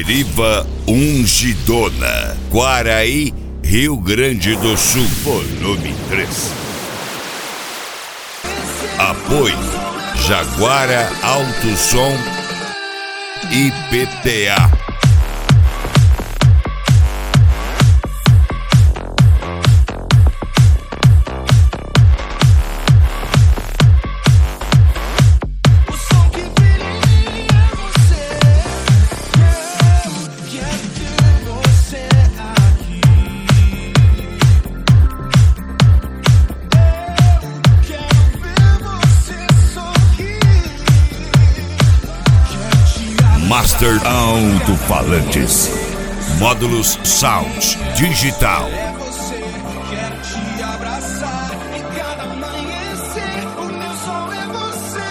Deriva Ungidona, Quaraí, Rio Grande do Sul, volume 3. Apoio Jaguara Auto Som IPTA. Master Alto-Falantes, módulos Sound Digital. Quero te abraçar e cada amanhecer o meu sol é você.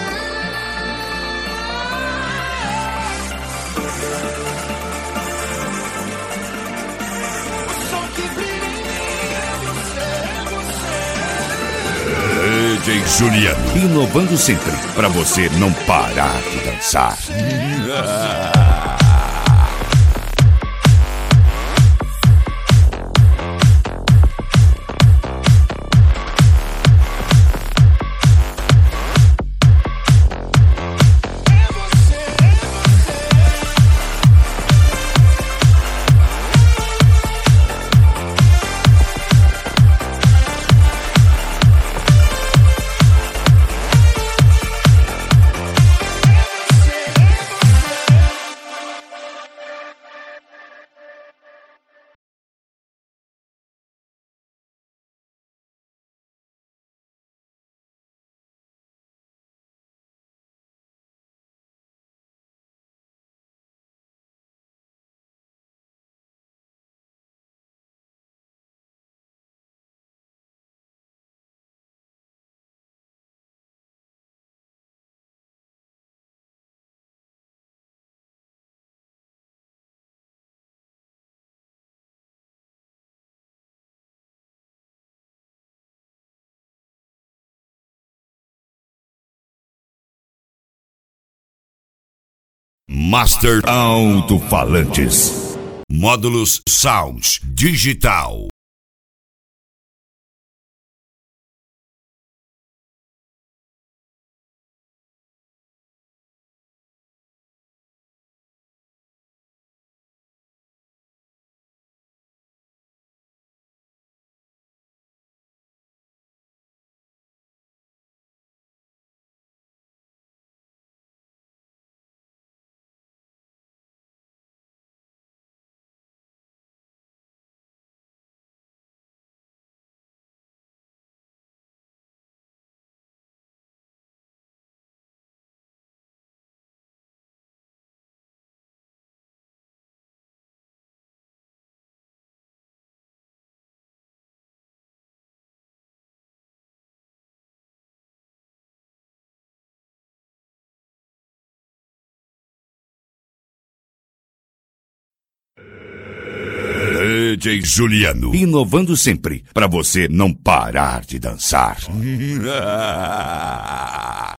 O sol que brilha em mim é você, DJ Juliano, inovando sempre pra você não parar de dançar. Master Alto-Falantes, módulos Sound Digital. DJ Juliano, inovando sempre pra você não parar de dançar.